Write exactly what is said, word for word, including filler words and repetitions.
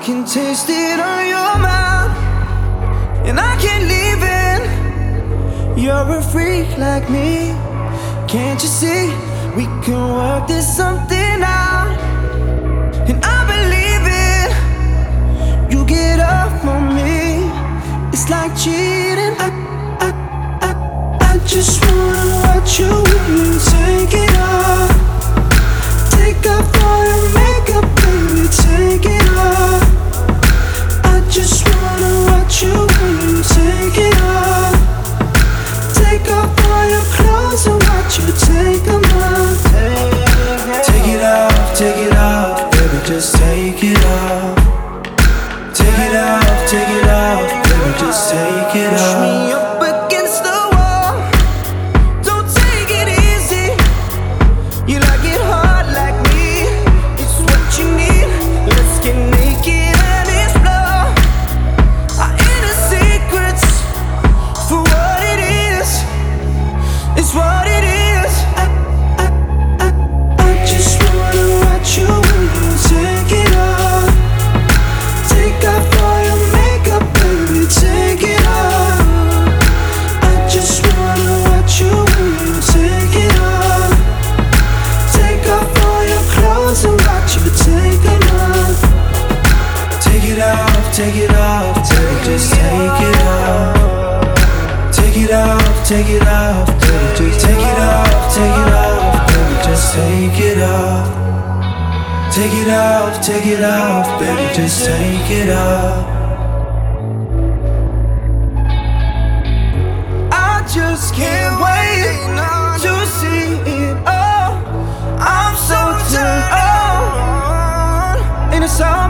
can taste it on your mouth, and I can't leave it. You're a freak like me. Can't you see? We can work this something out, and I believe it. You get up on me. It's like cheating. I, I, I, I just wanna watch you when you take it off. Take off all your makeup, baby, take it off. I just wanna watch you when you take it off. Take off all your clothes and watch you take them off. Take it off, take it off, baby, just take it off. Take it off, take it off, baby, just take it off. Push me up against the wall. Don't take it easy. You like it hard like me. It's what you need. Let's get naked and explore our inner secrets for what it is. It's what it is. I, I, I, I just wanna watch you when you take it off. Take off all your makeup, baby, take it off. I just wanna watch you when you take it off. Take off all your clothes and watch you take them off. Take it off, take it off, baby, just take it off. Take it off, take it off, baby, just take it off, take it off, baby, just take it off. Take it off, take it off, baby, just take it off. I just can't wait to see it all. I'm so turned on, and it's all